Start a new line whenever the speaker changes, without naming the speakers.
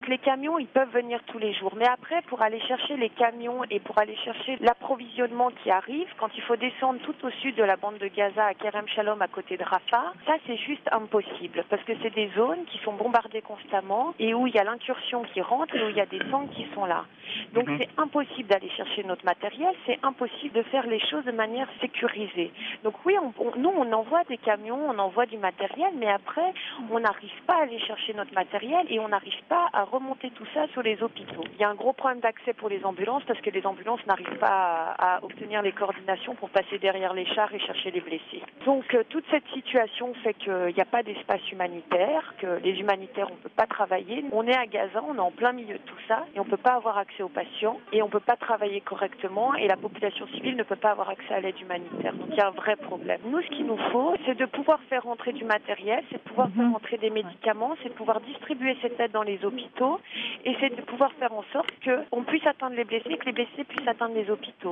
Donc les camions, ils peuvent venir tous les jours. Mais après, pour aller chercher les camions et pour aller chercher l'approvisionnement qui arrive, quand il faut descendre tout au sud de la bande de Gaza, à Kerem Shalom, à côté de Rafah, ça c'est juste impossible. Parce que c'est des zones qui sont bombardées constamment et où il y a l'incursion qui rentre et où il y a des tanks qui sont là. Donc c'est impossible d'aller chercher notre matériel, c'est impossible de faire les choses de manière sécurisée. Donc oui, nous on envoie des camions, on envoie du matériel, mais après on n'arrive pas à aller chercher notre matériel et on n'arrive pas à remonter tout ça sur les hôpitaux. Il y a un gros problème d'accès pour les ambulances parce que les ambulances n'arrivent pas à obtenir les coordinations pour passer derrière les chars et chercher les blessés. Donc toute cette situation fait qu'il n'y a pas d'espace humanitaire, que les humanitaires on ne peut pas travailler. On est à Gaza, on est en plein milieu de tout ça et on ne peut pas avoir accès aux patients et on ne peut pas travailler correctement et la population civile ne peut pas avoir accès à l'aide humanitaire. Donc il y a un vrai problème. Nous, ce qu'il nous faut, c'est de pouvoir faire rentrer du matériel, c'est de pouvoir faire rentrer des médicaments, c'est de pouvoir distribuer cette aide dans les hôpitaux et c'est de pouvoir faire en sorte qu'on puisse atteindre les blessés et que les blessés puissent atteindre les hôpitaux.